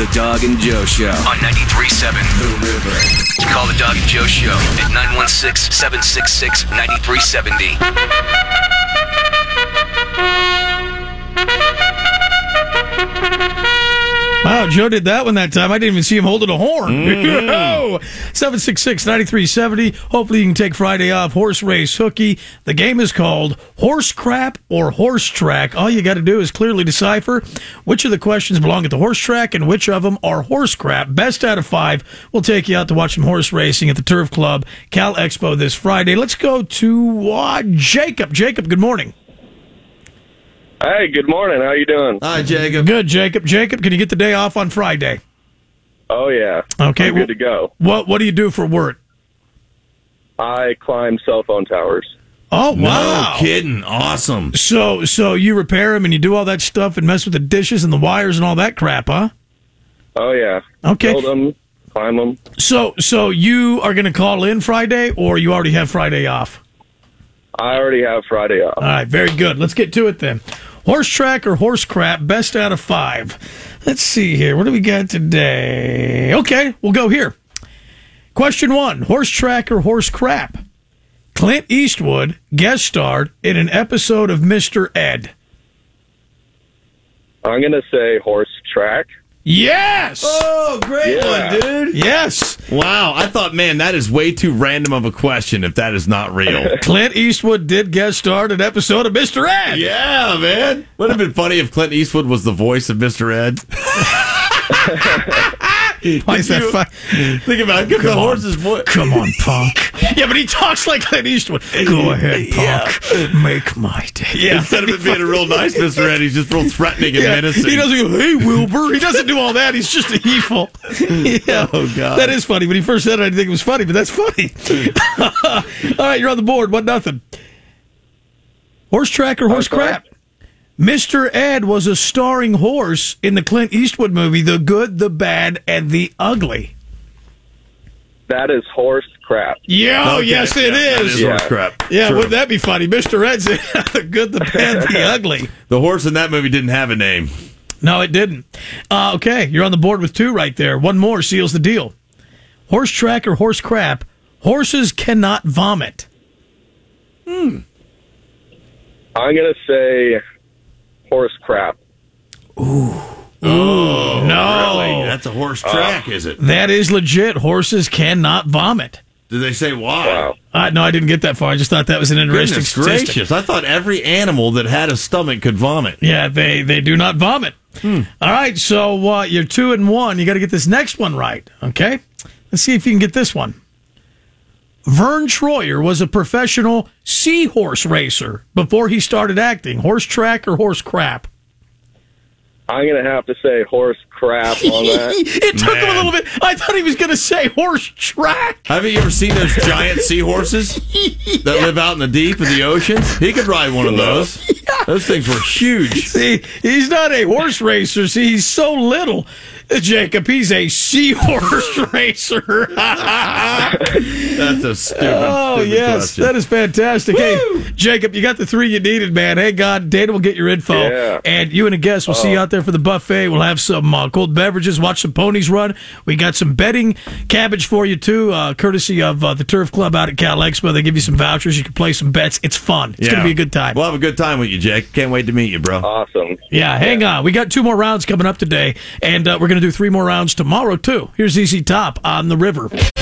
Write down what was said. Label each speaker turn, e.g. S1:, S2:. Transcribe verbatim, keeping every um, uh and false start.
S1: The Dog and Joe Show
S2: on ninety-three point seven
S1: The River.
S2: Call the Dog and Joe Show at nine one six, seven six six, nine three seven zero.
S3: Wow, Joe did that one that time. I didn't even see him holding a horn. Mm-hmm. seven six six, nine three seven zero. Hopefully you can take Friday off. Horse race hooky. The game is called Horse Crap or Horse Track. All you got to do is clearly decipher which of the questions belong at the horse track and which of them are horse crap. Best out of five will take you out to watch some horse racing at the Turf Club Cal Expo this Friday. Let's go to uh, Jacob. Jacob, good morning.
S4: Hey, good morning. How you doing?
S3: Hi, Jacob. Good, Jacob. Jacob, can you get the day off on Friday?
S4: Oh, yeah.
S3: Okay.
S4: I'm good to go.
S3: What What do you do for work?
S4: I climb cell phone towers.
S3: Oh, wow.
S5: No kidding. Awesome.
S3: So so you repair them and you do all that stuff and mess with the dishes and the wires and all that crap, huh?
S4: Oh, yeah.
S3: Okay.
S4: Build them, climb them.
S3: So, so you are going to call in Friday or you already have Friday off?
S4: I already have Friday off.
S3: All right, very good. Let's get to it then. Horse track or horse crap, best out of five. Let's see here. What do we got today? Okay, we'll go here. Question one, horse track or horse crap? Clint Eastwood guest starred in an episode of Mister Ed.
S4: I'm going to say horse track.
S3: Yes!
S5: Oh, great
S4: Yeah.
S5: one, dude.
S3: Yes!
S5: Wow, I thought, man, that is way too random of a question if that is not real.
S3: Clint Eastwood did guest star in an episode of Mister Ed.
S5: Yeah, man. Would have been funny if Clint Eastwood was the voice of Mister Ed.
S3: Why is that fun?
S5: Think about it. Give the
S3: on.
S5: horse's voice.
S3: Come on, punk. Yeah, but he talks like Clint Eastwood. Go ahead, punk. Make my day. Yeah.
S5: Instead of it being a real nice Mister Ed, he's just real threatening and
S3: Yeah,
S5: menacing.
S3: he doesn't go, hey, Wilbur. He doesn't do all that. He's just a evil. Yeah.
S5: Oh, God.
S3: That is funny. When he first said it, I didn't think it was funny, but that's funny. All right, you're on the board. One nothing. Horse track or horse crap? Mister Ed was a starring horse in the Clint Eastwood movie, The Good, the Bad, and the Ugly.
S4: That is horse crap.
S3: Yeah, oh,
S5: Okay.
S3: yes, it
S5: Yeah, that
S3: is.
S5: is horse crap.
S3: Yeah,
S5: True.
S3: wouldn't that be funny? Mister Ed's in The Good, the Bad, the Ugly.
S5: The horse in that movie didn't have a name.
S3: No, it didn't. Uh, okay, you're on the board with two right there. One more seals the deal. Horse track or horse crap? Horses cannot vomit.
S4: I'm going to say horse crap.
S5: Oh,
S3: no.
S5: really? That's a horse track, is it?
S3: That is legit. Horses cannot vomit.
S5: Did they say why?
S4: Wow.
S3: Uh, no, I didn't get that far. I just thought that was an interesting
S5: Goodness
S3: statistic.
S5: gracious. I thought every animal that had a stomach could vomit.
S3: Yeah, they, they do not vomit. All right, so uh, you're two and one. You got to get this next one right, okay? Let's see if you can get this one. Vern Troyer was a professional seahorse racer before he started acting. Horse track or horse crap?
S4: I'm going to have to say horse crap on that.
S3: It took him a
S5: Man.
S3: little bit. I thought he was going to say horse track.
S5: Haven't you ever seen those giant seahorses that live out in the deep of the oceans? He could ride one of those. Those things were huge.
S3: See, he's not a horse racer. See, he's so little. Jacob, he's a seahorse racer.
S5: That's a stupid,
S3: Oh,
S5: stupid
S3: yes.
S5: question.
S3: That is fantastic. Hey, Jacob, you got the three you needed, man. Hey, God, Dana will get your info.
S4: Yeah.
S3: And you and a guest will see you out there for the buffet. We'll have some uh, cold beverages, watch some ponies run. We got some betting cabbage for you, too, uh, courtesy of uh, the Turf Club out at Cal Expo. They give you some vouchers. You can play some bets. It's fun. It's
S5: Yeah.
S3: going to be a good time.
S5: We'll have a good time with you, Jake. Can't wait to meet you, bro.
S4: Awesome.
S3: Yeah, hang on. We got two more rounds coming up today, and uh, we're going to do three more rounds tomorrow, too. Here's Z Z Top on the River.